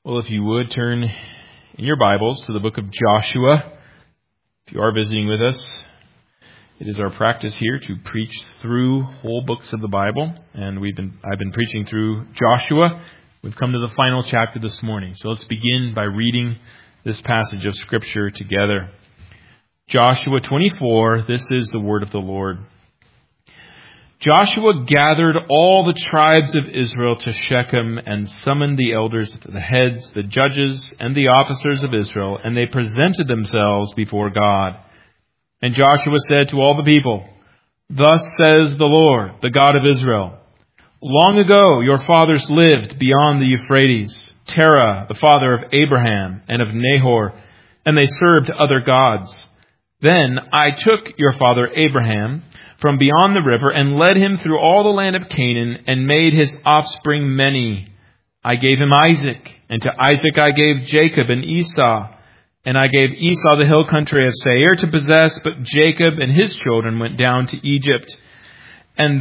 Well, if you would turn in your Bibles to the book of Joshua. If you are visiting with us, it is our practice here to preach through whole books of the Bible, and I've been preaching through Joshua. We've come to the final chapter this morning. So let's begin by reading this passage of Scripture together. Joshua 24, this is the word of the Lord. Joshua gathered all the tribes of Israel to Shechem and summoned the elders, the heads, the judges, and the officers of Israel, and they presented themselves before God. And Joshua said to all the people, "Thus says the Lord, the God of Israel, long ago your fathers lived beyond the Euphrates, Terah, the father of Abraham and of Nahor, and they served other gods. Then I took your father Abraham from beyond the river and led him through all the land of Canaan and made his offspring many. I gave him Isaac, and to Isaac I gave Jacob and Esau. And I gave Esau the hill country of Seir to possess, but Jacob and his children went down to Egypt. And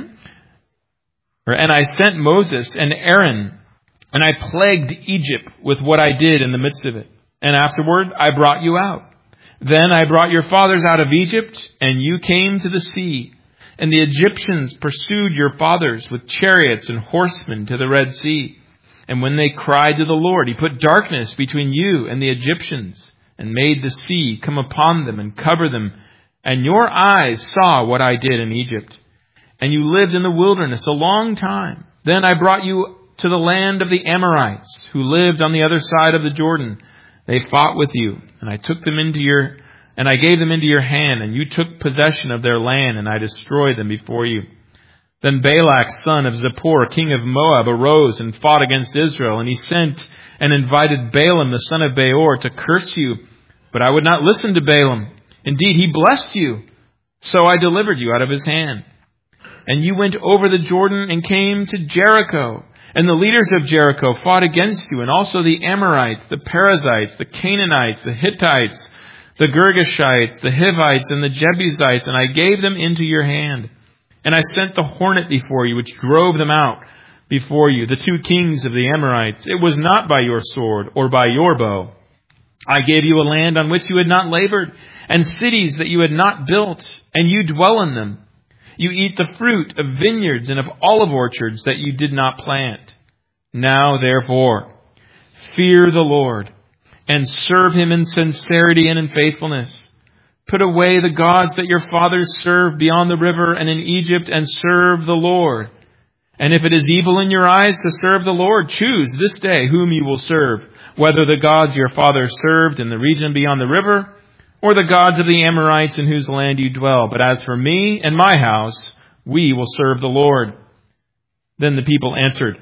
I sent Moses and Aaron, and I plagued Egypt with what I did in the midst of it. And afterward I brought you out. Then I brought your fathers out of Egypt, and you came to the sea. And the Egyptians pursued your fathers with chariots and horsemen to the Red Sea. And when they cried to the Lord, he put darkness between you and the Egyptians, and made the sea come upon them and cover them. And your eyes saw what I did in Egypt. And you lived in the wilderness a long time. Then I brought you to the land of the Amorites, who lived on the other side of the Jordan. They fought with you, and I gave them into your hand, and you took possession of their land, and I destroyed them before you. Then Balak, son of Zippor, king of Moab, arose and fought against Israel, and he sent and invited Balaam, the son of Beor, to curse you. But I would not listen to Balaam. Indeed, he blessed you. So I delivered you out of his hand. And you went over the Jordan and came to Jericho. And the leaders of Jericho fought against you, and also the Amorites, the Perizzites, the Canaanites, the Hittites, the Girgashites, the Hivites, and the Jebusites, and I gave them into your hand. And I sent the hornet before you, which drove them out before you, the two kings of the Amorites. It was not by your sword or by your bow. I gave you a land on which you had not labored, and cities that you had not built, and you dwell in them. You eat the fruit of vineyards and of olive orchards that you did not plant. Now, therefore, fear the Lord and serve him in sincerity and in faithfulness. Put away the gods that your fathers served beyond the river and in Egypt, and serve the Lord. And if it is evil in your eyes to serve the Lord, choose this day whom you will serve, whether the gods your fathers served in the region beyond the river, or the gods of the Amorites in whose land you dwell. But as for me and my house, we will serve the Lord." Then the people answered,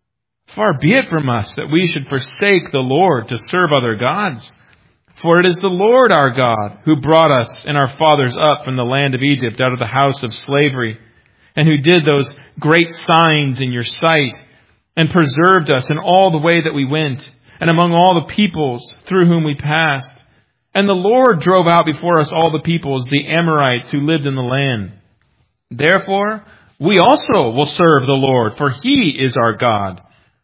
"Far be it from us that we should forsake the Lord to serve other gods. For it is the Lord our God who brought us and our fathers up from the land of Egypt out of the house of slavery, and who did those great signs in your sight, and preserved us in all the way that we went, and among all the peoples through whom we passed. And the Lord drove out before us all the peoples, the Amorites who lived in the land. Therefore, we also will serve the Lord, for he is our God."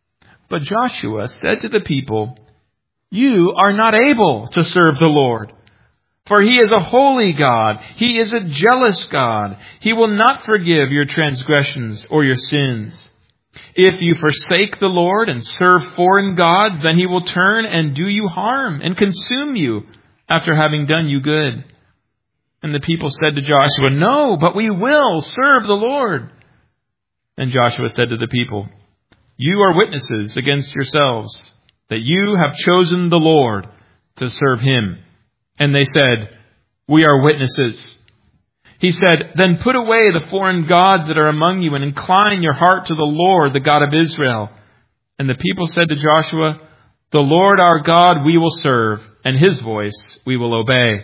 But Joshua said to the people, "You are not able to serve the Lord, for he is a holy God. He is a jealous God. He will not forgive your transgressions or your sins. If you forsake the Lord and serve foreign gods, then he will turn and do you harm and consume you after having done you good." And the people said to Joshua, "No, but we will serve the Lord." And Joshua said to the people, "You are witnesses against yourselves that you have chosen the Lord to serve him." And they said, "We are witnesses." He said, "Then put away the foreign gods that are among you and incline your heart to the Lord, the God of Israel." And the people said to Joshua, "The Lord our God we will serve, and his voice we will obey."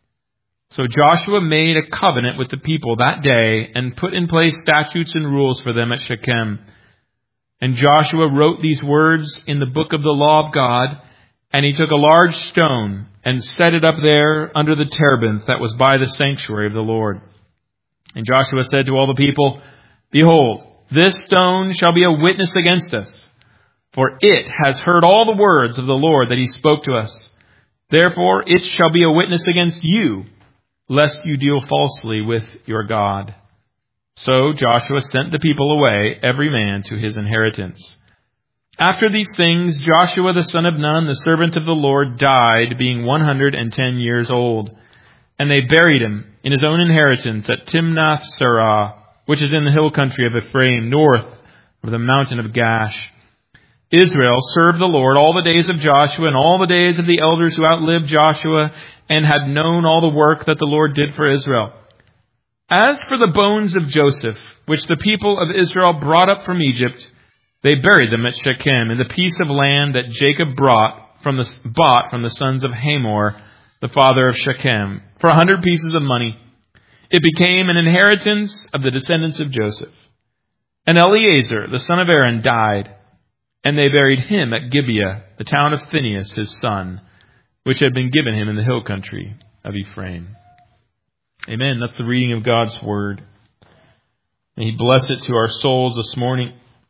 So Joshua made a covenant with the people that day and put in place statutes and rules for them at Shechem. And Joshua wrote these words in the book of the law of God, and he took a large stone and set it up there under the terebinth that was by the sanctuary of the Lord. And Joshua said to all the people, "Behold, this stone shall be a witness against us. for it has heard all the words of the Lord that he spoke to us. Therefore it shall be a witness against you, lest you deal falsely with your God." So Joshua sent the people away, every man to his inheritance. After these things, Joshua the son of Nun, the servant of the Lord, died, being 110 years old. And they buried him in his own inheritance at Timnath-serah, which is in the hill country of Ephraim, north of the mountain of Gash. Israel served the Lord all the days of Joshua and all the days of the elders who outlived Joshua and had known all the work that the Lord did for Israel. As for the bones of Joseph, which the people of Israel brought up from Egypt, they buried them at Shechem in the piece of land that Jacob bought from the sons of Hamor, the father of Shechem, for 100 pieces of money. It became an inheritance of the descendants of Joseph. And Eleazar, the son of Aaron, died, and they buried him at Gibeah, the town of Phinehas, his son, which had been given him in the hill country of Ephraim. Amen. That's the reading of God's Word. May He bless it to our souls this morning.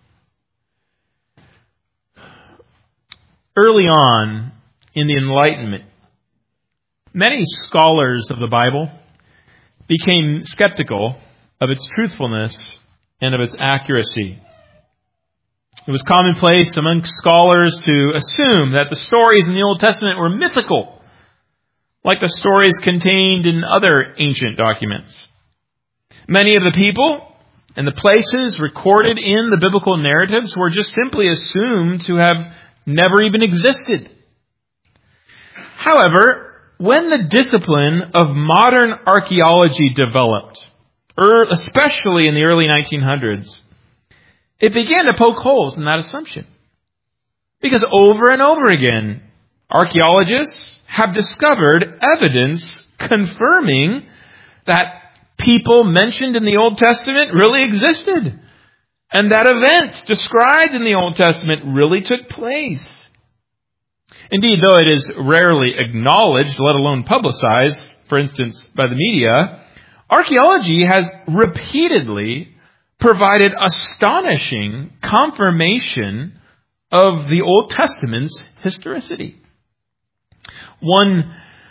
Early on in the Enlightenment, many scholars of the Bible became skeptical of its truthfulness and of its accuracy. It was commonplace among scholars to assume that the stories in the Old Testament were mythical, like the stories contained in other ancient documents. Many of the people and the places recorded in the biblical narratives were just simply assumed to have never even existed. However, when the discipline of modern archaeology developed, especially in the early 1900s, it began to poke holes in that assumption. Because over and over again, archaeologists have discovered evidence confirming that people mentioned in the Old Testament really existed, and that events described in the Old Testament really took place. Indeed, though it is rarely acknowledged, let alone publicized, for instance, by the media, archaeology has repeatedly provided astonishing confirmation of the Old Testament's historicity. One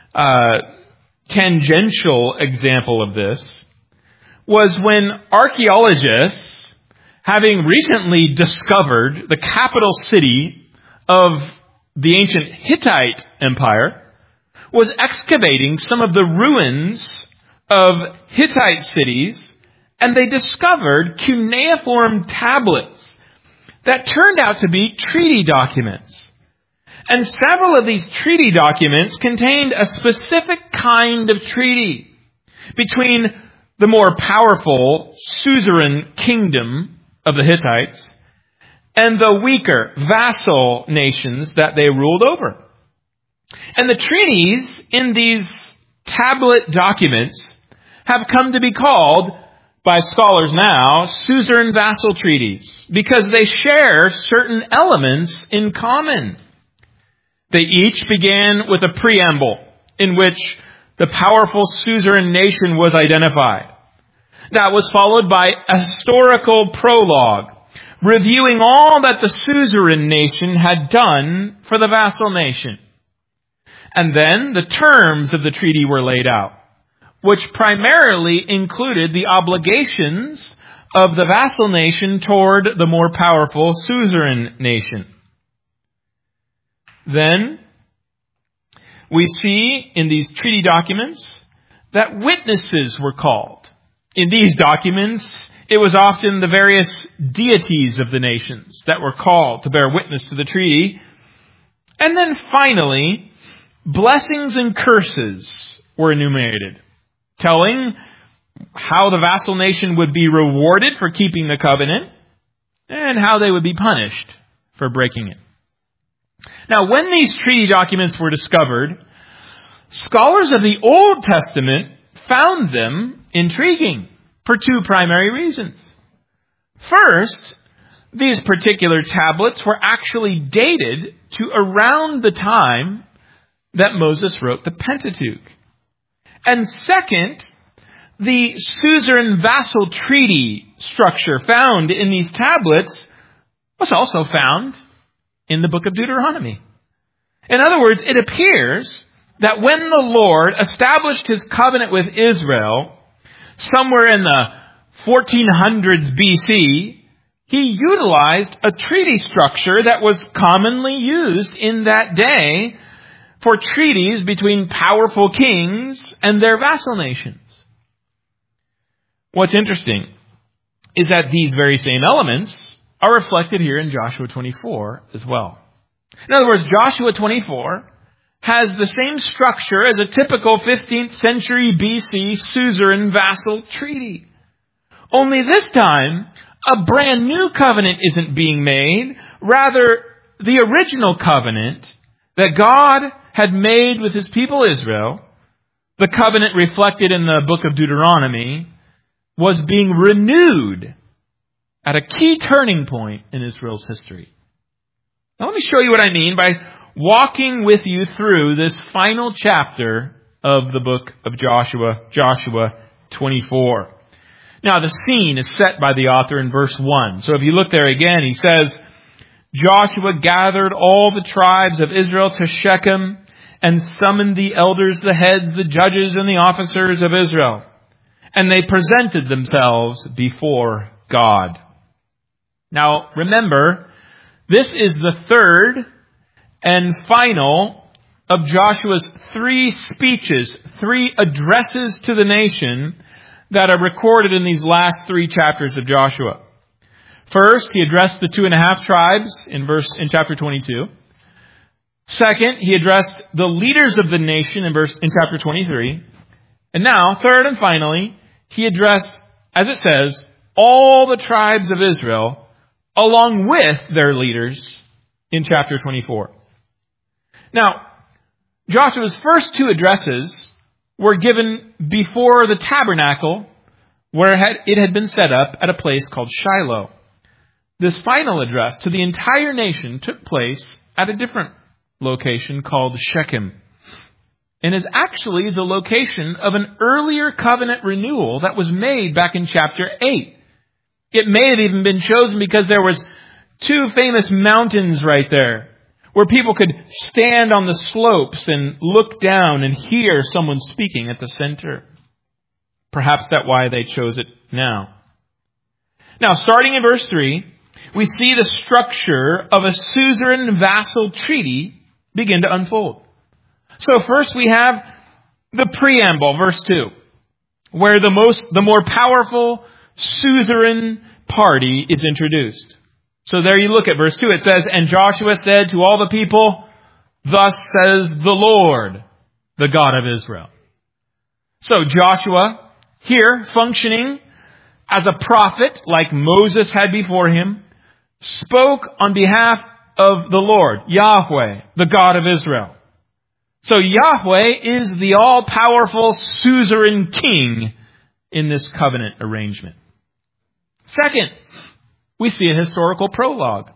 tangential example of this was when archaeologists, having recently discovered the capital city of the ancient Hittite Empire, was excavating some of the ruins of Hittite cities, and they discovered cuneiform tablets that turned out to be treaty documents. And several of these treaty documents contained a specific kind of treaty between the more powerful suzerain kingdom of the Hittites and the weaker vassal nations that they ruled over. And the treaties in these tablet documents have come to be called, by scholars now, suzerain vassal treaties, because they share certain elements in common. They each began with a preamble in which the powerful suzerain nation was identified. That was followed by a historical prologue, reviewing all that the suzerain nation had done for the vassal nation. And then the terms of the treaty were laid out, which primarily included the obligations of the vassal nation toward the more powerful suzerain nation. Then we see in these treaty documents that witnesses were called. In these documents, it was often the various deities of the nations that were called to bear witness to the treaty. And then finally, blessings and curses were enumerated, telling how the vassal nation would be rewarded for keeping the covenant and how they would be punished for breaking it. Now, when these treaty documents were discovered, scholars of the Old Testament found them intriguing for two primary reasons. First, these particular tablets were actually dated to around the time that Moses wrote the Pentateuch. And second, the suzerain vassal treaty structure found in these tablets was also found in the book of Deuteronomy. In other words, it appears that when the Lord established his covenant with Israel, somewhere in the 1400s BC, he utilized a treaty structure that was commonly used in that day for treaties between powerful kings and their vassal nations. What's interesting is that these very same elements are reflected here in Joshua 24 as well. In other words, Joshua 24 has the same structure as a typical 15th century BC suzerain vassal treaty. Only this time, a brand new covenant isn't being made. Rather, the original covenant that God had made with his people Israel, the covenant reflected in the book of Deuteronomy, was being renewed at a key turning point in Israel's history. Now let me show you what I mean by walking with you through this final chapter of the book of Joshua, Joshua 24. Now the scene is set by the author in verse 1. So if you look there again, he says, Joshua gathered all the tribes of Israel to Shechem and summoned the elders, the heads, the judges, and the officers of Israel. And they presented themselves before God. Now remember, this is the third and final of Joshua's 3 speeches, 3 addresses to the nation that are recorded in these last 3 chapters of Joshua. First, he addressed the 2.5 tribes in chapter 22. Second, he addressed the leaders of the nation in chapter 23. And now, third and finally, he addressed, as it says, all the tribes of Israel along with their leaders in chapter 24. Now, Joshua's first 2 addresses were given before the tabernacle where it had been set up at a place called Shiloh. This final address to the entire nation took place at a different location called Shechem, and is actually the location of an earlier covenant renewal that was made back in chapter 8. It may have even been chosen because there was 2 famous mountains right there where people could stand on the slopes and look down and hear someone speaking at the center. Perhaps that's why they chose it now. Now, starting in verse 3, we see the structure of a suzerain vassal treaty begin to unfold. So first we have the preamble, verse 2, where the more powerful suzerain party is introduced. So there you look at verse 2. It says, and Joshua said to all the people, thus says the Lord, the God of Israel. So Joshua, here functioning as a prophet like Moses had before him, spoke on behalf of the Lord, Yahweh, the God of Israel. So Yahweh is the all-powerful suzerain king in this covenant arrangement. Second, we see a historical prologue,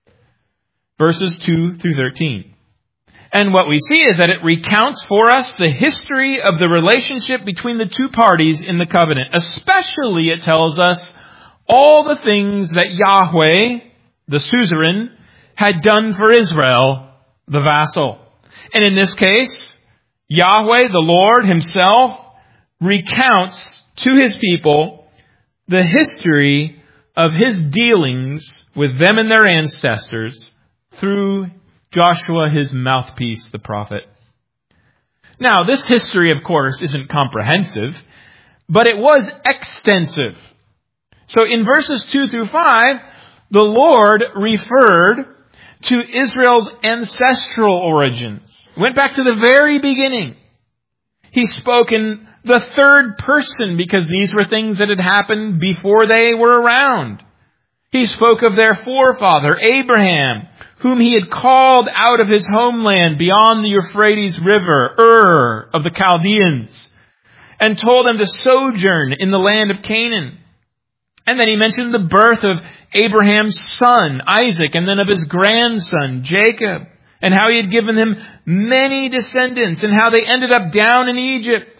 verses 2 through 13. And what we see is that it recounts for us the history of the relationship between the 2 parties in the covenant. Especially it tells us all the things that Yahweh, the suzerain, had done for Israel, the vassal. And in this case, Yahweh, the Lord himself, recounts to his people the history of his dealings with them and their ancestors through Joshua, his mouthpiece, the prophet. Now, this history, of course, isn't comprehensive, but it was extensive. So in verses 2 through 5, the Lord referred to Israel's ancestral origins. Went back to the very beginning. He spoke in the third person because these were things that had happened before they were around. He spoke of their forefather, Abraham, whom he had called out of his homeland beyond the Euphrates River, Ur of the Chaldeans, and told him to sojourn in the land of Canaan. And then he mentioned the birth of Abraham's son, Isaac, and then of his grandson, Jacob, and how he had given him many descendants, and how they ended up down in Egypt.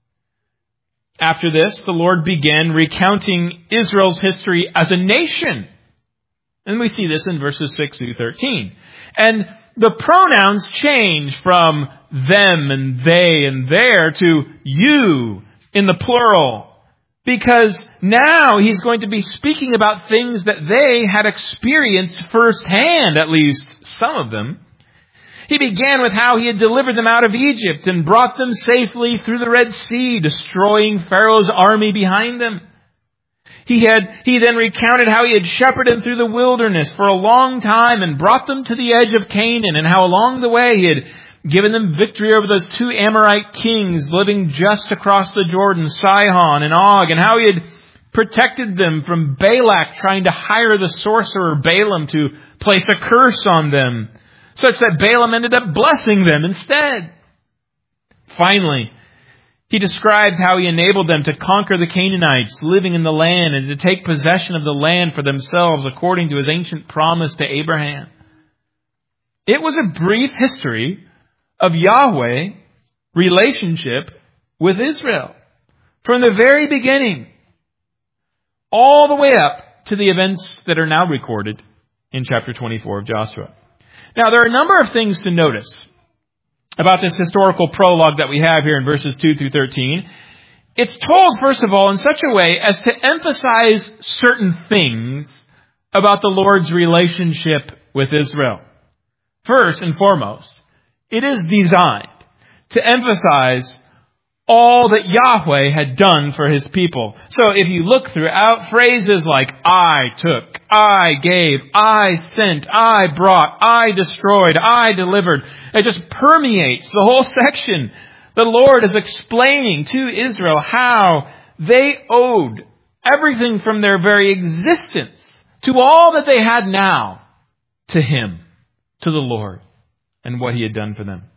After this, the Lord began recounting Israel's history as a nation. And we see this in verses 6 through 13. And the pronouns change from them and they and their to you in the plural. Because now he's going to be speaking about things that they had experienced firsthand, at least some of them. He began with how he had delivered them out of Egypt and brought them safely through the Red Sea, destroying Pharaoh's army behind them. He then recounted how he had shepherded them through the wilderness for a long time and brought them to the edge of Canaan, and how along the way he had given them victory over those 2 Amorite kings living just across the Jordan, Sihon and Og, and how he had protected them from Balak trying to hire the sorcerer Balaam to place a curse on them, such that Balaam ended up blessing them instead. Finally, he described how he enabled them to conquer the Canaanites living in the land and to take possession of the land for themselves according to his ancient promise to Abraham. It was a brief history of Yahweh's relationship with Israel from the very beginning all the way up to the events that are now recorded in chapter 24 of Joshua. Now, there are a number of things to notice about this historical prologue that we have here in verses 2 through 13. It's told, first of all, in such a way as to emphasize certain things about the Lord's relationship with Israel. First and foremost, it is designed to emphasize all that Yahweh had done for his people. So if you look throughout, phrases like I took, I gave, I sent, I brought, I destroyed, I delivered, it just permeates the whole section. The Lord is explaining to Israel how they owed everything from their very existence to all that they had now to him, to the Lord, and what he had done for them.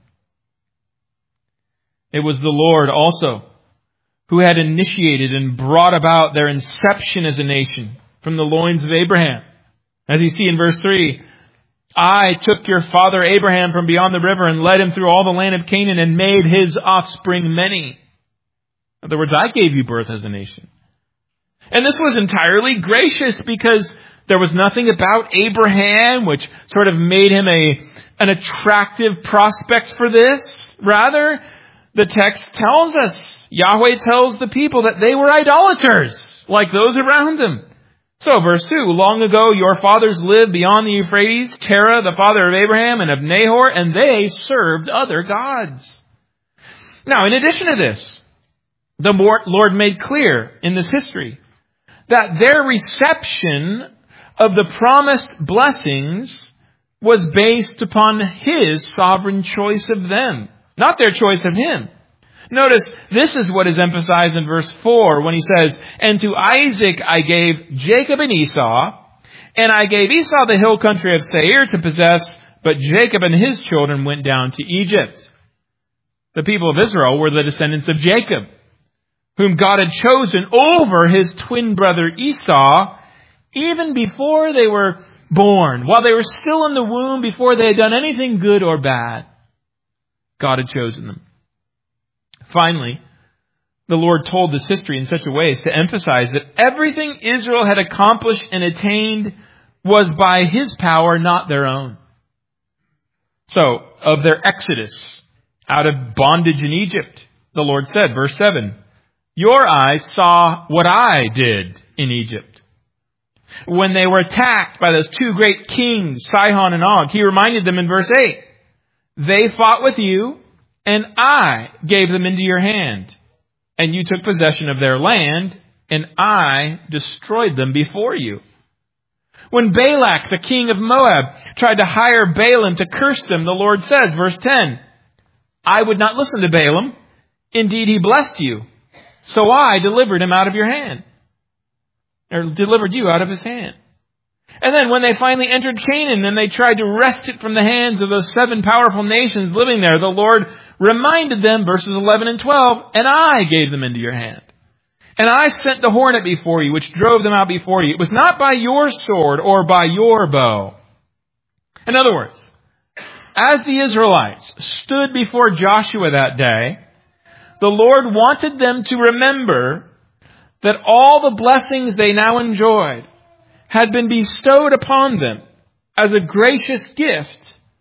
It was the Lord also who had initiated and brought about their inception as a nation from the loins of Abraham. As you see in verse 3, I took your father Abraham from beyond the river and led him through all the land of Canaan and made his offspring many. In other words, I gave you birth as a nation. And this was entirely gracious because there was nothing about Abraham which sort of made him an attractive prospect for this. Rather, the text tells us, Yahweh tells the people that they were idolaters, like those around them. So, verse 2, long ago your fathers lived beyond the Euphrates, Terah, the father of Abraham and of Nahor, and they served other gods. Now, in addition to this, the Lord made clear in this history that their reception of the promised blessings was based upon his sovereign choice of them, not their choice of him. Notice, this is what is emphasized in verse 4 when he says, and to Isaac I gave Jacob and Esau, and I gave Esau the hill country of Seir to possess, but Jacob and his children went down to Egypt. The people of Israel were the descendants of Jacob, whom God had chosen over his twin brother Esau, even before they were born, while they were still in the womb, before they had done anything good or bad. God had chosen them. Finally, the Lord told this history in such a way as to emphasize that everything Israel had accomplished and attained was by his power, not their own. So, of their exodus out of bondage in Egypt, the Lord said, verse 7, your eyes saw what I did in Egypt. When they were attacked by those 2 great kings, Sihon and Og, he reminded them in verse 8, they fought with you, and I gave them into your hand, and you took possession of their land, and I destroyed them before you. When Balak, the king of Moab, tried to hire Balaam to curse them, the Lord says, verse 10, I would not listen to Balaam. Indeed, he blessed you. So I delivered him out of your hand, or delivered you out of his hand. And then when they finally entered Canaan and they tried to wrest it from the hands of those 7 powerful nations living there, the Lord reminded them, verses 11 and 12, and I gave them into your hand. And I sent the hornet before you, which drove them out before you. It was not by your sword or by your bow. In other words, as the Israelites stood before Joshua that day, the Lord wanted them to remember that all the blessings they now enjoyed had been bestowed upon them as a gracious gift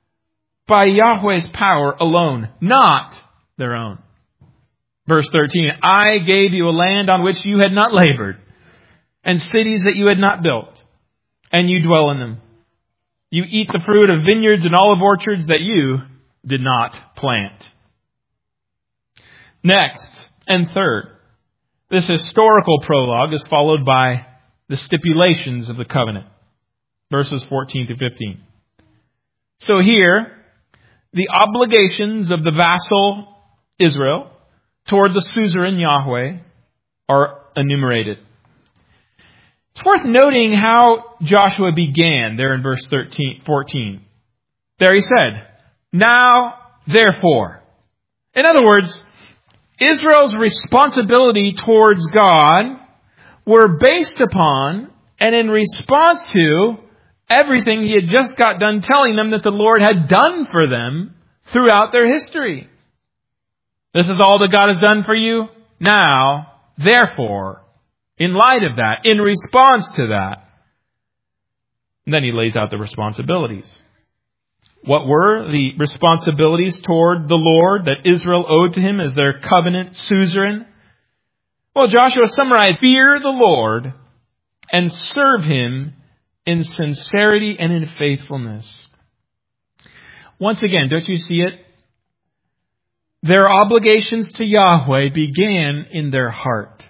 by Yahweh's power alone, not their own. Verse 13, I gave you a land on which you had not labored, and cities that you had not built, and you dwell in them. You eat the fruit of vineyards and olive orchards that you did not plant. Next, and third, this historical prologue is followed by the stipulations of the covenant. Verses 14 through 15. So here, the obligations of the vassal Israel toward the suzerain Yahweh are enumerated. It's worth noting how Joshua began there in verse 14. There he said, now, therefore. In other words, Israel's responsibility towards God were based upon and in response to everything he had just got done telling them that the Lord had done for them throughout their history. This is all that God has done for you. Now, therefore, in light of that, in response to that, and then he lays out the responsibilities. What were the responsibilities toward the Lord that Israel owed to him as their covenant suzerain? Well, Joshua summarized, fear the Lord and serve him in sincerity and in faithfulness. Once again, don't you see it? Their obligations to Yahweh began in their heart.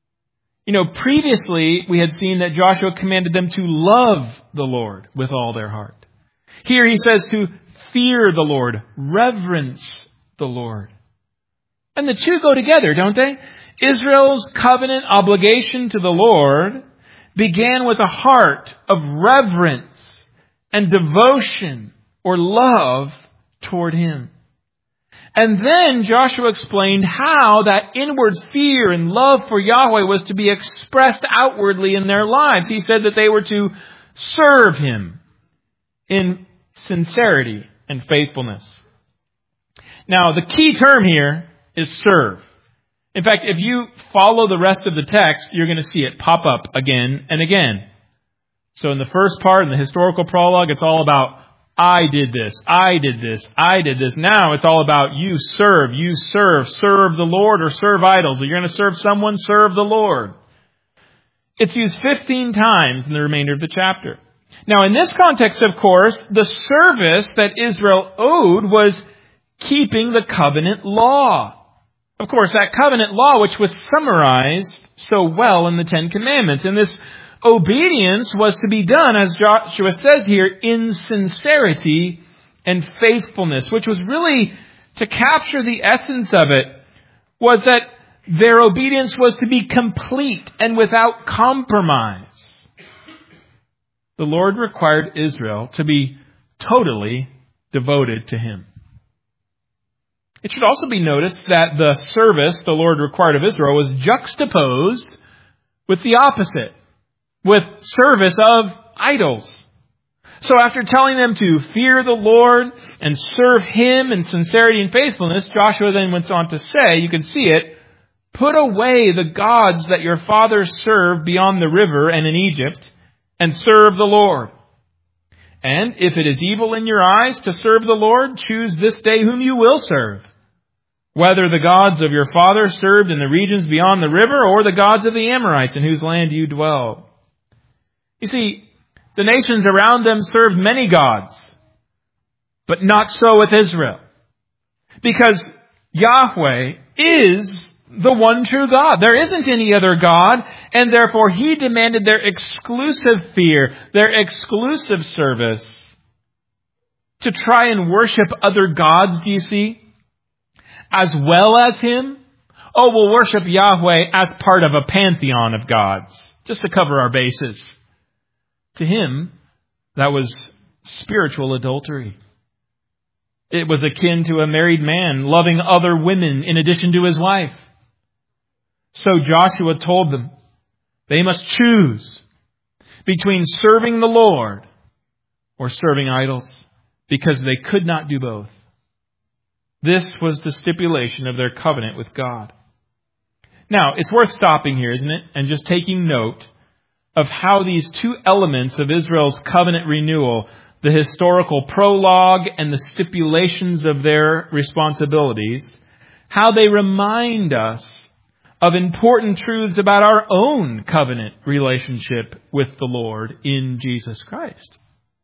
Previously we had seen that Joshua commanded them to love the Lord with all their heart. Here he says to fear the Lord, reverence the Lord. And the two go together, don't they? Israel's covenant obligation to the Lord began with a heart of reverence and devotion or love toward him. And then Joshua explained how that inward fear and love for Yahweh was to be expressed outwardly in their lives. He said that they were to serve him in sincerity and faithfulness. Now, the key term here is serve. In fact, if you follow the rest of the text, you're going to see it pop up again and again. So in the first part, in the historical prologue, it's all about I did this, I did this, I did this. Now it's all about you serve the Lord or serve idols. If you're going to serve someone, serve the Lord. It's used 15 times in the remainder of the chapter. Now in this context, of course, the service that Israel owed was keeping the covenant law. Of course, that covenant law which was summarized so well in the Ten Commandments. And this obedience was to be done, as Joshua says here, in sincerity and faithfulness, which was really, to capture the essence of it, was that their obedience was to be complete and without compromise. The Lord required Israel to be totally devoted to him. It should also be noticed that the service the Lord required of Israel was juxtaposed with the opposite, with service of idols. So after telling them to fear the Lord and serve him in sincerity and faithfulness, Joshua then went on to say, you can see it, put away the gods that your fathers served beyond the river and in Egypt, and serve the Lord. And if it is evil in your eyes to serve the Lord, choose this day whom you will serve, whether the gods of your fathers served in the regions beyond the river or the gods of the Amorites in whose land you dwell. You see, the nations around them served many gods, but not so with Israel. Because Yahweh is the one true God. There isn't any other God, and therefore he demanded their exclusive fear, their exclusive service. To try and worship other gods, do you see, as well as him? Oh, we'll worship Yahweh as part of a pantheon of gods, just to cover our bases. To him, that was spiritual adultery. It was akin to a married man loving other women in addition to his wife. So Joshua told them they must choose between serving the Lord or serving idols, because they could not do both. This was the stipulation of their covenant with God. Now, it's worth stopping here, isn't it? And just taking note of how these two elements of Israel's covenant renewal, the historical prologue and the stipulations of their responsibilities, how they remind us of important truths about our own covenant relationship with the Lord in Jesus Christ.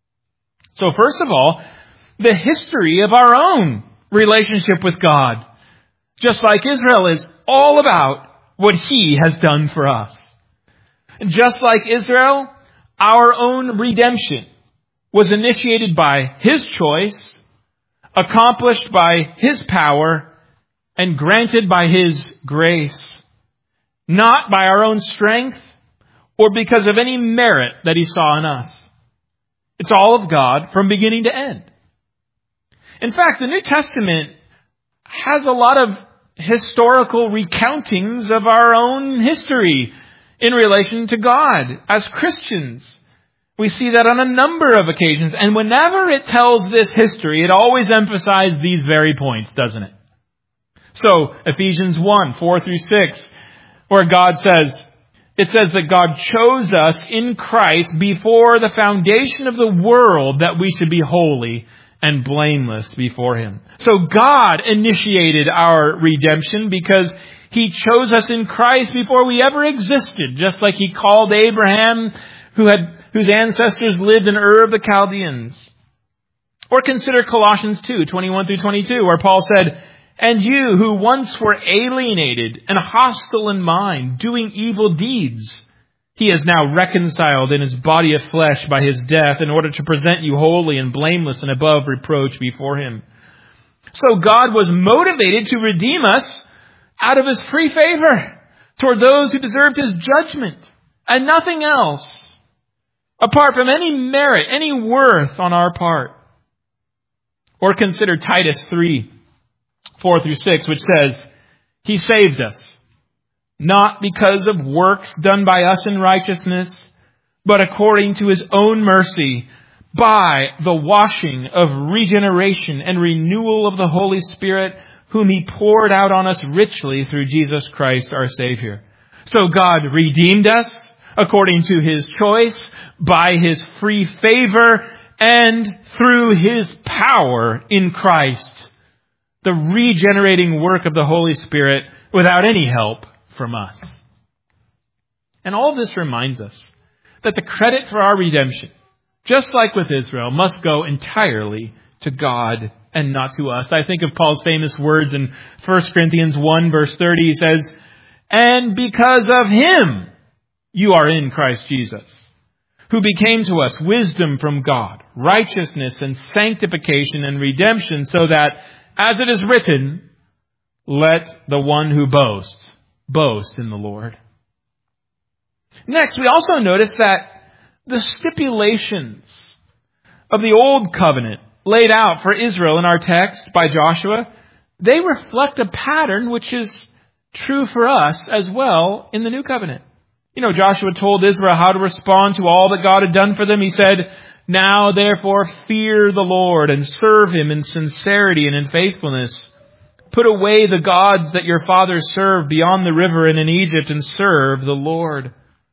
So first of all, the history of our own relationship with God, just like Israel, is all about what He has done for us. And just like Israel, our own redemption was initiated by His choice, accomplished by His power, and granted by His grace, not by our own strength or because of any merit that He saw in us. It's all of God from beginning to end. In fact, the New Testament has a lot of historical recountings of our own history in relation to God as Christians. We see that on a number of occasions. And whenever it tells this history, it always emphasizes these very points, doesn't it? So, Ephesians 1, 4 through 6, where it says that God chose us in Christ before the foundation of the world that we should be holy and blameless before Him. So God initiated our redemption because He chose us in Christ before we ever existed, just like He called Abraham, whose ancestors lived in Ur of the Chaldeans. Or consider Colossians 2, 21 through 22, where Paul said, "And you who once were alienated and hostile in mind, doing evil deeds, He is now reconciled in His body of flesh by His death in order to present you holy and blameless and above reproach before Him." So God was motivated to redeem us out of His free favor toward those who deserved His judgment and nothing else, apart from any merit, any worth on our part. Or consider Titus 3, 4 through 6, which says, "He saved us, not because of works done by us in righteousness, but according to His own mercy, by the washing of regeneration and renewal of the Holy Spirit, whom He poured out on us richly through Jesus Christ our Savior." So God redeemed us according to His choice, by His free favor, and through His power in Christ, the regenerating work of the Holy Spirit, without any help from us. And all this reminds us that the credit for our redemption, just like with Israel, must go entirely to God and not to us. I think of Paul's famous words in 1 Corinthians 1, verse 30. He says, "And because of Him you are in Christ Jesus, who became to us wisdom from God, righteousness and sanctification and redemption, so that, as it is written, let the one who boasts, boast in the Lord." Next, we also notice that the stipulations of the Old Covenant laid out for Israel in our text by Joshua, they reflect a pattern which is true for us as well in the New Covenant. You know, Joshua told Israel how to respond to all that God had done for them. He said, "Now therefore fear the Lord and serve Him in sincerity and in faithfulness. Put away the gods that your fathers served beyond the river and in Egypt, and serve the Lord."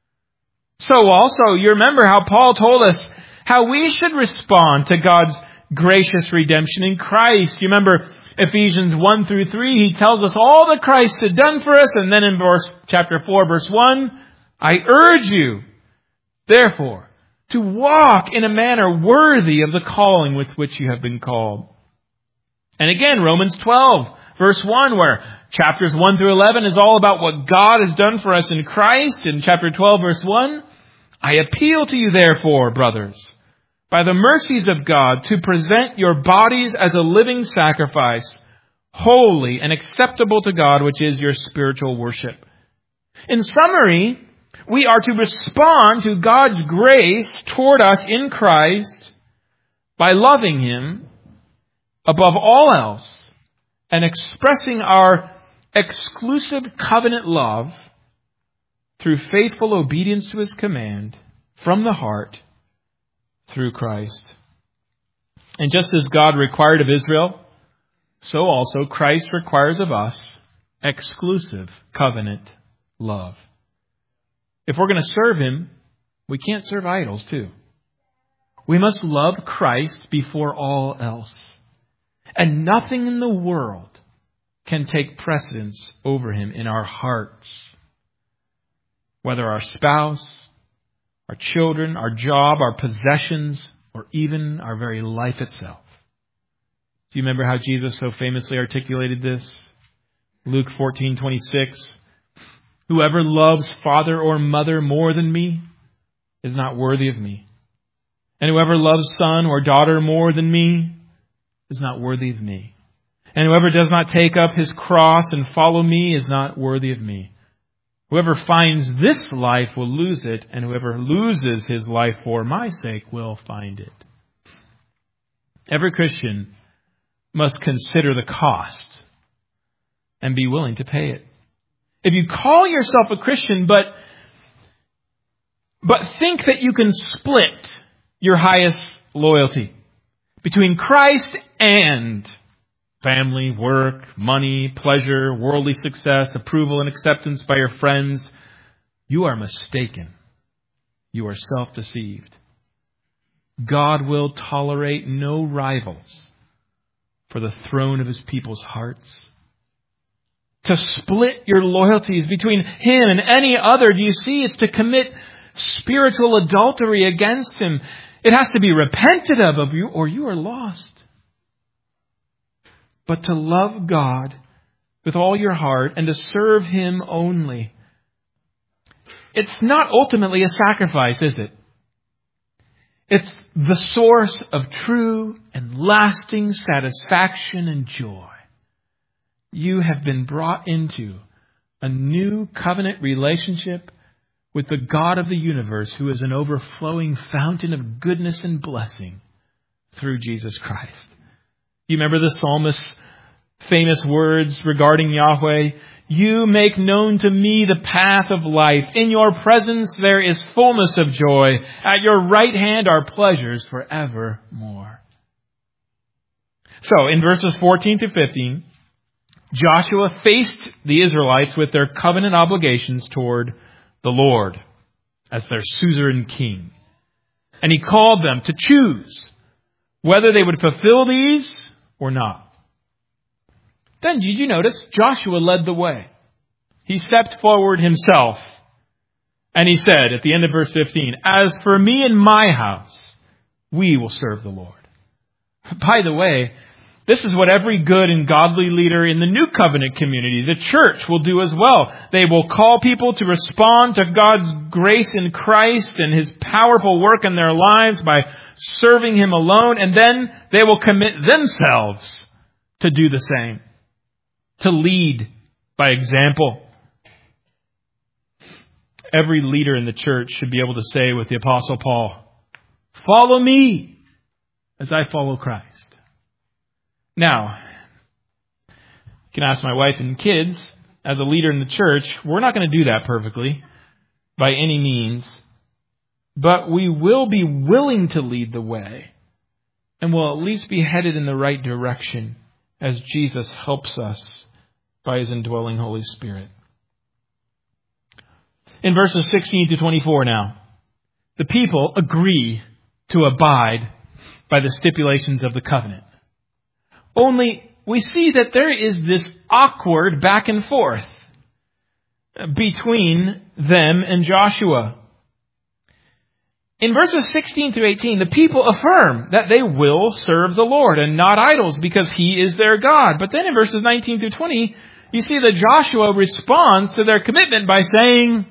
So also, you remember how Paul told us how we should respond to God's gracious redemption in Christ. You remember Ephesians 1 through 3, he tells us all that Christ had done for us. And then in chapter 4, verse 1, "I urge you, therefore, to walk in a manner worthy of the calling with which you have been called." And again, Romans 12, verse 1, where chapters 1 through 11 is all about what God has done for us in Christ. In chapter 12, verse 1, "I appeal to you, therefore, brothers, by the mercies of God, to present your bodies as a living sacrifice, holy and acceptable to God, which is your spiritual worship." In summary, we are to respond to God's grace toward us in Christ by loving Him above all else and expressing our exclusive covenant love through faithful obedience to His command from the heart through Christ. And just as God required of Israel, so also Christ requires of us exclusive covenant love. If we're going to serve Him, we can't serve idols too. We must love Christ before all else. And nothing in the world can take precedence over him in our hearts. Whether our spouse, our children, our job, our possessions, or even our very life itself. Do you remember how Jesus so famously articulated this? Luke 14:26. Whoever loves father or mother more than me is not worthy of me. And whoever loves son or daughter more than me is not worthy of me. And whoever does not take up his cross and follow me is not worthy of me. Whoever finds this life will lose it, and whoever loses his life for my sake will find it. Every Christian must consider the cost and be willing to pay it. If you call yourself a Christian, but think that you can split your highest loyalty between Christ and family, work, money, pleasure, worldly success, approval and acceptance by your friends, you are mistaken. You are self-deceived. God will tolerate no rivals for the throne of his people's hearts. To split your loyalties between him and any other, do you see? It's to commit spiritual adultery against him. It has to be repented of you, or you are lost. But to love God with all your heart and to serve him only, it's not ultimately a sacrifice, is it? It's the source of true and lasting satisfaction and joy. You have been brought into a new covenant relationship with the God of the universe, who is an overflowing fountain of goodness and blessing through Jesus Christ. You remember the psalmist's famous words regarding Yahweh? You make known to me the path of life. In your presence there is fullness of joy. At your right hand are pleasures forevermore. So in verses 14 to 15, Joshua faced the Israelites with their covenant obligations toward the Lord as their suzerain king. And he called them to choose whether they would fulfill these or not. Then did you notice Joshua led the way? He stepped forward himself and he said at the end of verse 15, as for me and my house, we will serve the Lord. By the way, this is what every good and godly leader in the new covenant community, the church, will do as well. They will call people to respond to God's grace in Christ and his powerful work in their lives by serving him alone, and then they will commit themselves to do the same, to lead by example. Every leader in the church should be able to say with the Apostle Paul, follow me as I follow Christ. Now, you can ask my wife and kids, as a leader in the church, we're not going to do that perfectly by any means, but we will be willing to lead the way, and will at least be headed in the right direction as Jesus helps us by his indwelling Holy Spirit. In verses 16 to 24 now, the people agree to abide by the stipulations of the covenant. Only we see that there is this awkward back and forth between them and Joshua. In verses 16 through 18, the people affirm that they will serve the Lord and not idols because he is their God. But then in verses 19 through 20, you see that Joshua responds to their commitment by saying,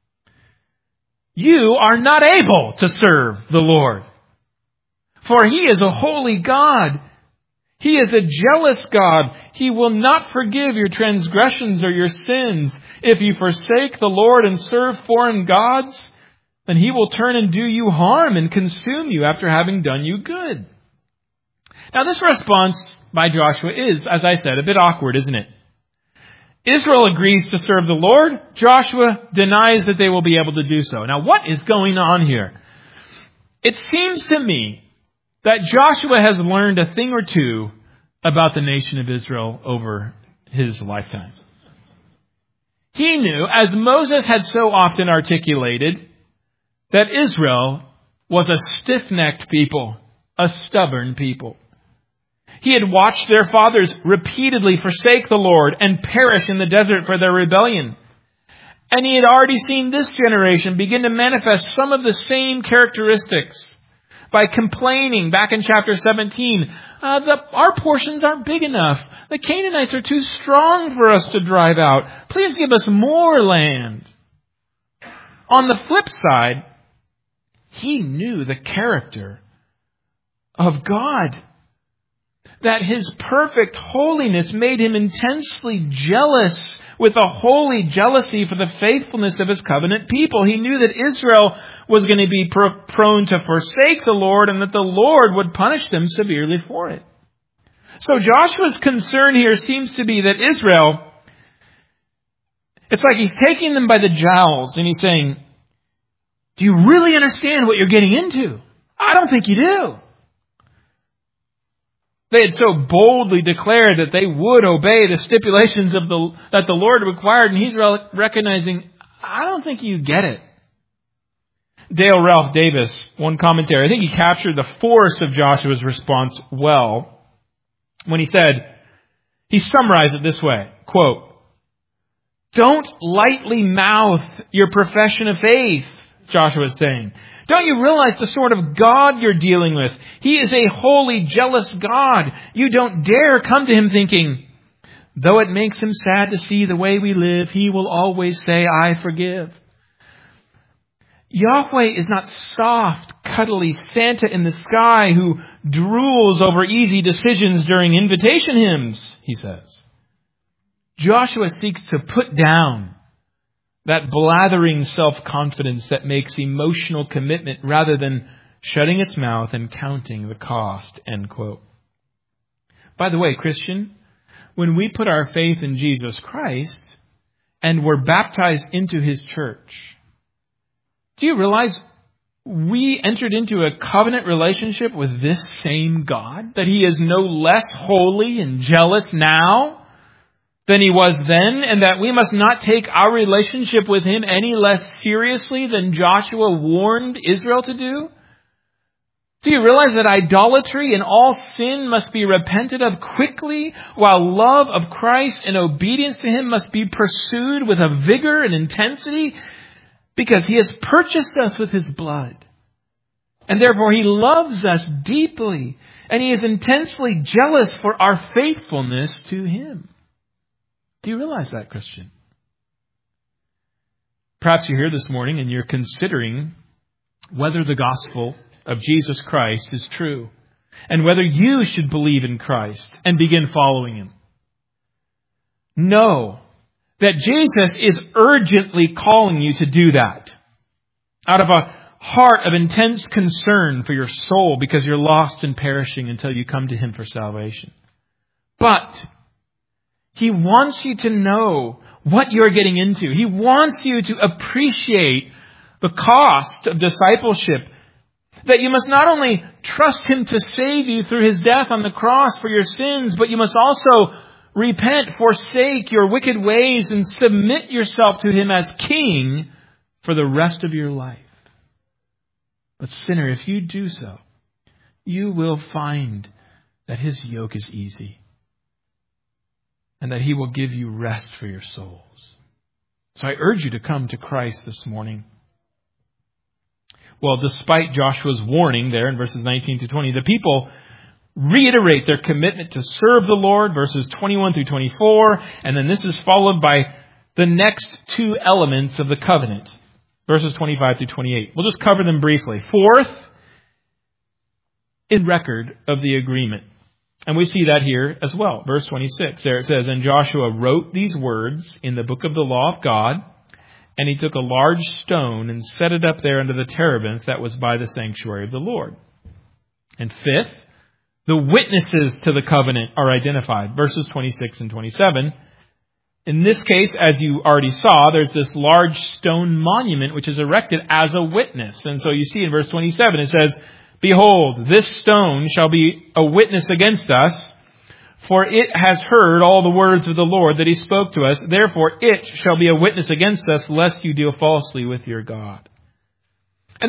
you are not able to serve the Lord, for he is a holy God. He is a jealous God. He will not forgive your transgressions or your sins. If you forsake the Lord and serve foreign gods, then he will turn and do you harm and consume you after having done you good. Now this response by Joshua is, as I said, a bit awkward, isn't it? Israel agrees to serve the Lord. Joshua denies that they will be able to do so. Now what is going on here? It seems to me that Joshua has learned a thing or two about the nation of Israel over his lifetime. He knew, as Moses had so often articulated, that Israel was a stiff-necked people, a stubborn people. He had watched their fathers repeatedly forsake the Lord and perish in the desert for their rebellion. And he had already seen this generation begin to manifest some of the same characteristics by complaining back in chapter 17, our portions aren't big enough. The Canaanites are too strong for us to drive out. Please give us more land. On the flip side, he knew the character of God. That His perfect holiness made Him intensely jealous with a holy jealousy for the faithfulness of His covenant people. He knew that Israel was going to be prone to forsake the Lord and that the Lord would punish them severely for it. So Joshua's concern here seems to be that Israel, it's like he's taking them by the jowls and he's saying, do you really understand what you're getting into? I don't think you do. They had so boldly declared that they would obey the stipulations that the Lord required, and he's recognizing, I don't think you get it. Dale Ralph Davis, one commentary, I think he captured the force of Joshua's response well when he said, he summarized it this way, quote, "Don't lightly mouth your profession of faith," Joshua is saying. Don't you realize the sort of God you're dealing with? He is a holy, jealous God. You don't dare come to Him thinking, though it makes Him sad to see the way we live, He will always say, I forgive. Yahweh is not soft, cuddly Santa in the sky who drools over easy decisions during invitation hymns, he says. Joshua seeks to put down that blathering self-confidence that makes emotional commitment rather than shutting its mouth and counting the cost, end quote. By the way, Christian, when we put our faith in Jesus Christ and were baptized into His church, do you realize we entered into a covenant relationship with this same God? That He is no less holy and jealous now than He was then, and that we must not take our relationship with Him any less seriously than Joshua warned Israel to do? Do you realize that idolatry and all sin must be repented of quickly, while love of Christ and obedience to Him must be pursued with a vigor and intensity? Because He has purchased us with His blood. And therefore He loves us deeply, and He is intensely jealous for our faithfulness to Him. Do you realize that, Christian? Perhaps you're here this morning and you're considering whether the gospel of Jesus Christ is true and whether you should believe in Christ and begin following Him. Know that Jesus is urgently calling you to do that out of a heart of intense concern for your soul because you're lost and perishing until you come to Him for salvation. But He wants you to know what you're getting into. He wants you to appreciate the cost of discipleship. That you must not only trust Him to save you through His death on the cross for your sins, but you must also repent, forsake your wicked ways, and submit yourself to Him as King for the rest of your life. But sinner, if you do so, you will find that His yoke is easy, and that He will give you rest for your souls. So I urge you to come to Christ this morning. Well, despite Joshua's warning there in verses 19 to 20, the people reiterate their commitment to serve the Lord, verses 21 through 24, and then this is followed by the next two elements of the covenant, verses 25 through 28. We'll just cover them briefly. Fourth, in record of the agreement. And we see that here as well. Verse 26, there it says, "And Joshua wrote these words in the book of the law of God, and he took a large stone and set it up there under the terebinth that was by the sanctuary of the Lord." And fifth, the witnesses to the covenant are identified. Verses 26 and 27. In this case, as you already saw, there's this large stone monument which is erected as a witness. And so you see in verse 27, it says, "Behold, this stone shall be a witness against us, for it has heard all the words of the Lord that He spoke to us. Therefore it shall be a witness against us, lest you deal falsely with your God." And then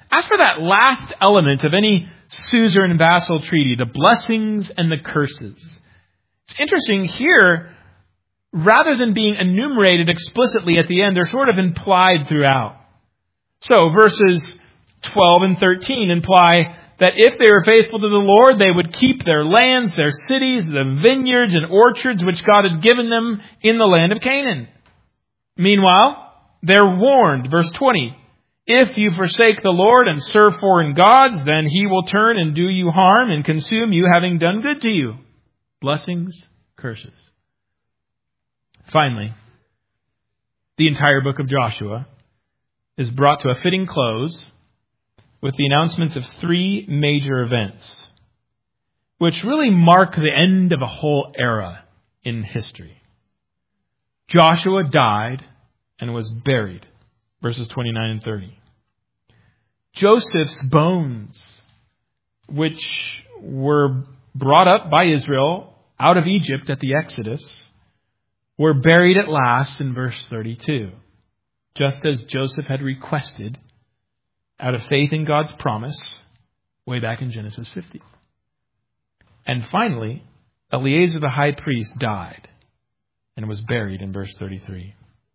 as for that last element of any suzerain vassal treaty, the blessings and the curses, it's interesting here, rather than being enumerated explicitly at the end, they're sort of implied throughout. So verses 12 and 13 imply that if they were faithful to the Lord, they would keep their lands, their cities, the vineyards and orchards which God had given them in the land of Canaan. Meanwhile, they're warned, verse 20, if you forsake the Lord and serve foreign gods, then he will turn and do you harm and consume you, having done good to you. Blessings, curses. Finally, the entire book of Joshua is brought to a fitting close with the announcements of three major events, which really mark the end of a whole era in history. Joshua died and was buried, verses 29 and 30. Joseph's bones, which were brought up by Israel out of Egypt at the Exodus, were buried at last in verse 32, just as Joseph had requested out of faith in God's promise way back in Genesis 50. And finally, Eleazar the high priest died and was buried in verse 33.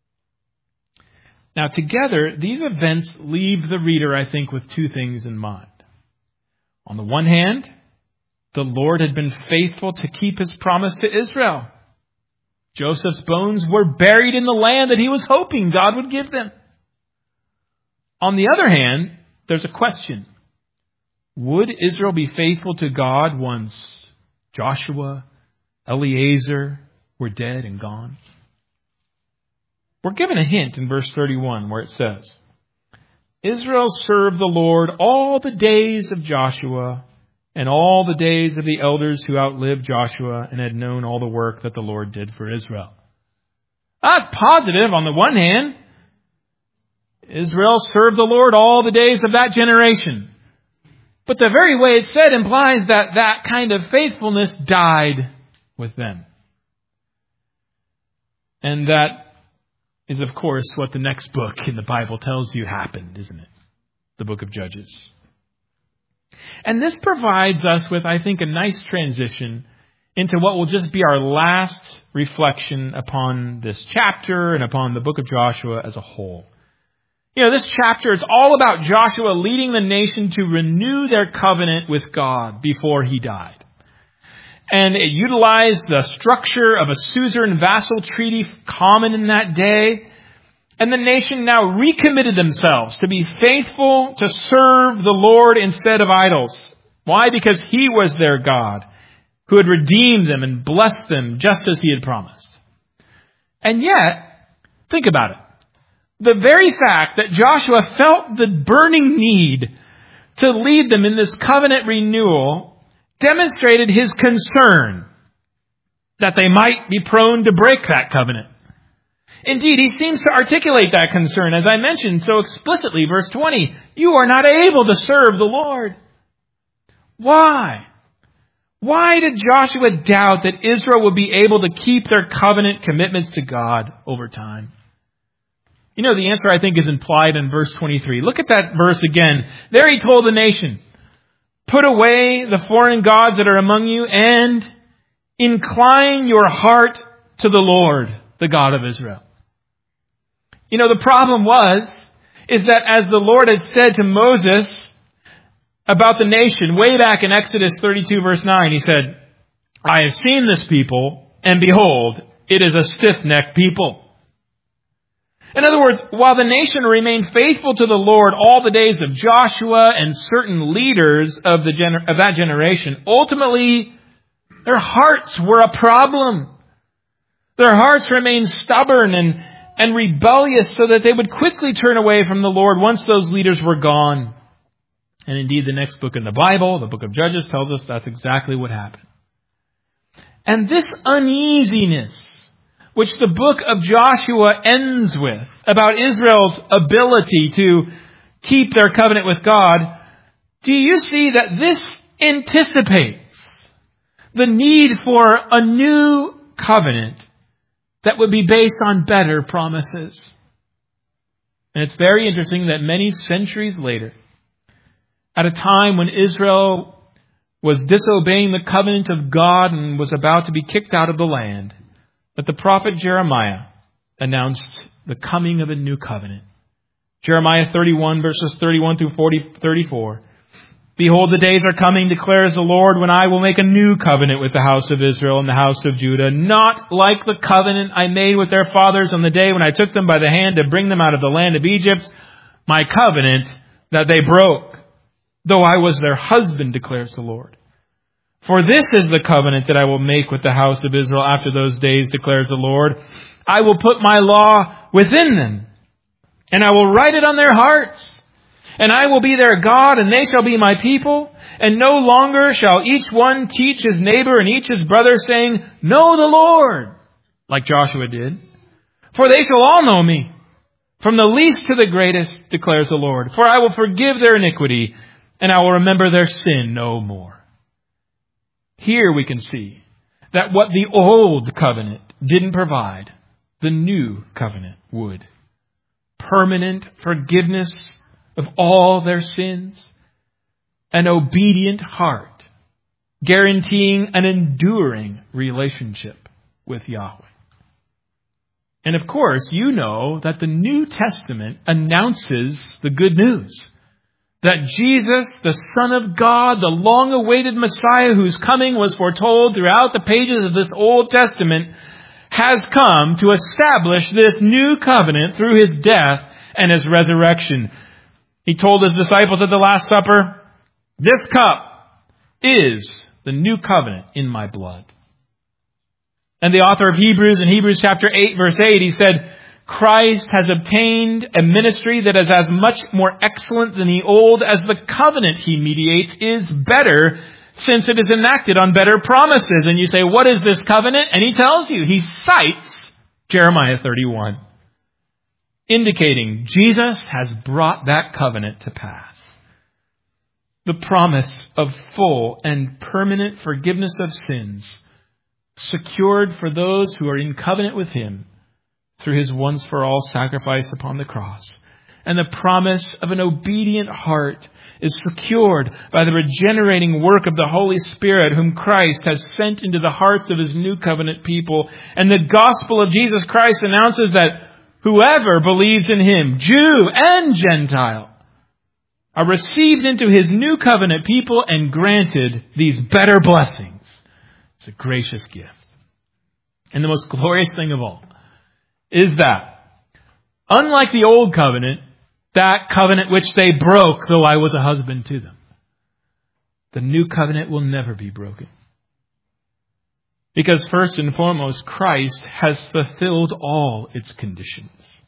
Now, together, these events leave the reader, I think, with two things in mind. On the one hand, the Lord had been faithful to keep his promise to Israel. Joseph's bones were buried in the land that he was hoping God would give them. On the other hand, there's a question. Would Israel be faithful to God once Joshua, Eleazar were dead and gone? We're given a hint in verse 31 where it says, Israel served the Lord all the days of Joshua and all the days of the elders who outlived Joshua and had known all the work that the Lord did for Israel. That's positive on the one hand. Israel served the Lord all the days of that generation. But the very way it's said implies that that kind of faithfulness died with them. And that is, of course, what the next book in the Bible tells you happened, isn't it? The book of Judges. And this provides us with, I think, a nice transition into what will just be our last reflection upon this chapter and upon the book of Joshua as a whole. You know, this chapter is all about Joshua leading the nation to renew their covenant with God before he died. And it utilized the structure of a suzerain vassal treaty common in that day. And the nation now recommitted themselves to be faithful to serve the Lord instead of idols. Why? Because he was their God who had redeemed them and blessed them just as he had promised. And yet, think about it. The very fact that Joshua felt the burning need to lead them in this covenant renewal demonstrated his concern that they might be prone to break that covenant. Indeed, he seems to articulate that concern, as I mentioned so explicitly, verse 20. You are not able to serve the Lord. Why? Why did Joshua doubt that Israel would be able to keep their covenant commitments to God over time? You know, the answer, I think, is implied in verse 23. Look at that verse again. There he told the nation, put away the foreign gods that are among you and incline your heart to the Lord, the God of Israel. You know, the problem is that as the Lord had said to Moses about the nation, way back in Exodus 32 verse 9, he said, I have seen this people, and behold, it is a stiff-necked people. In other words, while the nation remained faithful to the Lord all the days of Joshua and certain leaders of that generation, ultimately their hearts were a problem. Their hearts remained stubborn and rebellious so that they would quickly turn away from the Lord once those leaders were gone. And indeed, the next book in the Bible, the book of Judges, tells us that's exactly what happened. And this uneasiness, which the book of Joshua ends with, about Israel's ability to keep their covenant with God, do you see that this anticipates the need for a new covenant that would be based on better promises? And it's very interesting that many centuries later, at a time when Israel was disobeying the covenant of God and was about to be kicked out of the land, that the prophet Jeremiah announced the coming of a new covenant. Jeremiah 31, verses 31 through 34. Behold, the days are coming, declares the Lord, when I will make a new covenant with the house of Israel and the house of Judah, not like the covenant I made with their fathers on the day when I took them by the hand to bring them out of the land of Egypt, my covenant that they broke, though I was their husband, declares the Lord. For this is the covenant that I will make with the house of Israel after those days, declares the Lord. I will put my law within them, and I will write it on their hearts. And I will be their God, and they shall be my people. And no longer shall each one teach his neighbor and each his brother, saying, Know the Lord, like Joshua did. For they shall all know me, from the least to the greatest, declares the Lord. For I will forgive their iniquity, and I will remember their sin no more. Here we can see that what the old covenant didn't provide, the new covenant would. Permanent forgiveness of all their sins, an obedient heart, guaranteeing an enduring relationship with Yahweh. And of course, you know that the New Testament announces the good news. That Jesus, the Son of God, the long-awaited Messiah whose coming was foretold throughout the pages of this Old Testament, has come to establish this new covenant through his death and his resurrection. He told his disciples at the Last Supper, This cup is the new covenant in my blood. And the author of Hebrews, in Hebrews chapter 8, verse 8, he said, Christ has obtained a ministry that is as much more excellent than the old as the covenant he mediates is better, since it is enacted on better promises. And you say, what is this covenant? And he tells you, he cites Jeremiah 31, indicating Jesus has brought that covenant to pass. The promise of full and permanent forgiveness of sins, secured for those who are in covenant with him through his once-for-all sacrifice upon the cross. And the promise of an obedient heart is secured by the regenerating work of the Holy Spirit, whom Christ has sent into the hearts of his new covenant people. And the gospel of Jesus Christ announces that whoever believes in him, Jew and Gentile, are received into his new covenant people and granted these better blessings. It's a gracious gift. And the most glorious thing of all is that, unlike the old covenant, that covenant which they broke, though I was a husband to them, the new covenant will never be broken. Because first and foremost, Christ has fulfilled all its conditions.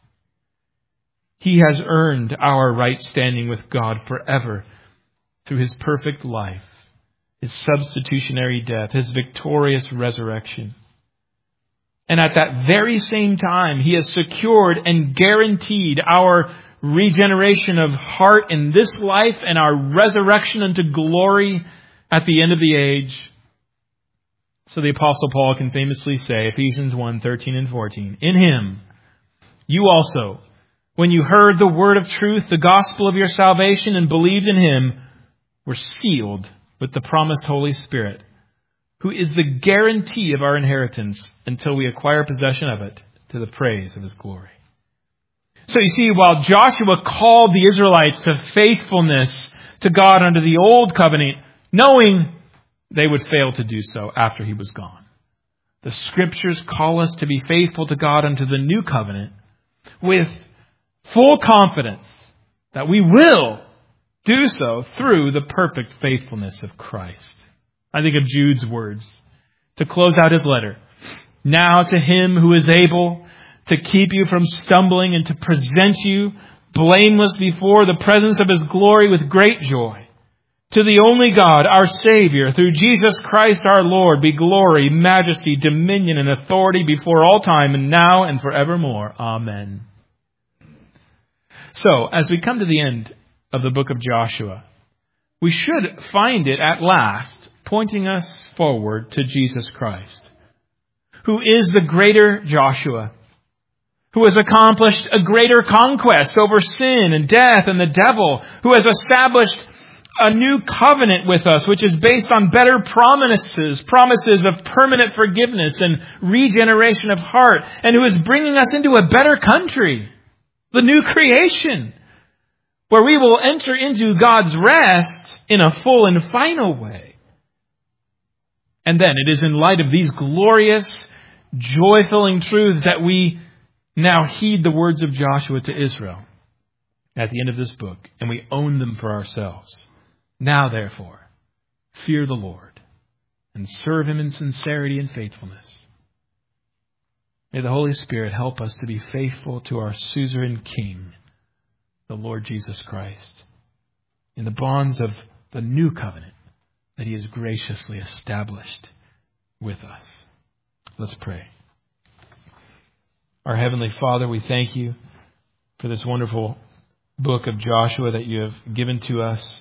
He has earned our right standing with God forever through his perfect life, his substitutionary death, his victorious resurrection. And at that very same time, he has secured and guaranteed our regeneration of heart in this life and our resurrection unto glory at the end of the age. So the Apostle Paul can famously say, Ephesians 1:13 and 14, In him, you also, when you heard the word of truth, the gospel of your salvation, and believed in him, were sealed with the promised Holy Spirit, who is the guarantee of our inheritance until we acquire possession of it to the praise of his glory. So you see, while Joshua called the Israelites to faithfulness to God under the old covenant, knowing they would fail to do so after he was gone, the scriptures call us to be faithful to God unto the new covenant with full confidence that we will do so through the perfect faithfulness of Christ. I think of Jude's words to close out his letter. Now to him who is able to keep you from stumbling and to present you blameless before the presence of his glory with great joy. To the only God, our Savior, through Jesus Christ our Lord, be glory, majesty, dominion, and authority before all time and now and forevermore. Amen. So, as we come to the end of the book of Joshua, we should find it at last pointing us forward to Jesus Christ, who is the greater Joshua, who has accomplished a greater conquest over sin and death and the devil, who has established a new covenant with us, which is based on better promises of permanent forgiveness and regeneration of heart, and who is bringing us into a better country, the new creation, where we will enter into God's rest in a full and final way. And then it is in light of these glorious, joy-filling truths that we now heed the words of Joshua to Israel at the end of this book, and we own them for ourselves. Now, therefore, fear the Lord and serve Him in sincerity and faithfulness. May the Holy Spirit help us to be faithful to our suzerain King, the Lord Jesus Christ, in the bonds of the new covenant that He has graciously established with us. Let's pray. Our Heavenly Father, we thank You for this wonderful book of Joshua that You have given to us.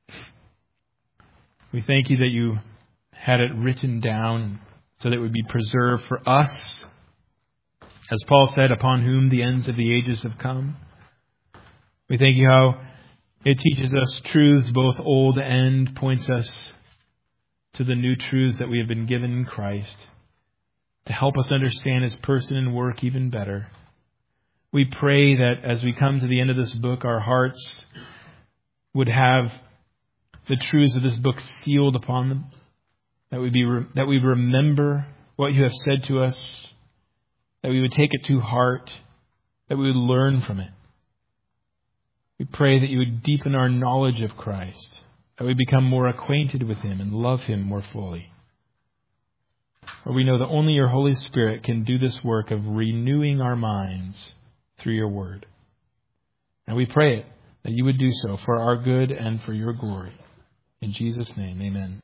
We thank You that You had it written down so that it would be preserved for us, as Paul said, upon whom the ends of the ages have come. We thank You how it teaches us truths both old and points us to the new truths that we have been given in Christ to help us understand His person and work even better. We pray that as we come to the end of this book, our hearts would have the truths of this book sealed upon them, that we remember what You have said to us, that we would take it to heart, that we would learn from it. We pray that You would deepen our knowledge of Christ, that we become more acquainted with Him and love Him more fully. For we know that only Your Holy Spirit can do this work of renewing our minds through Your word. And we pray it, that You would do so for our good and for Your glory. In Jesus' name, amen.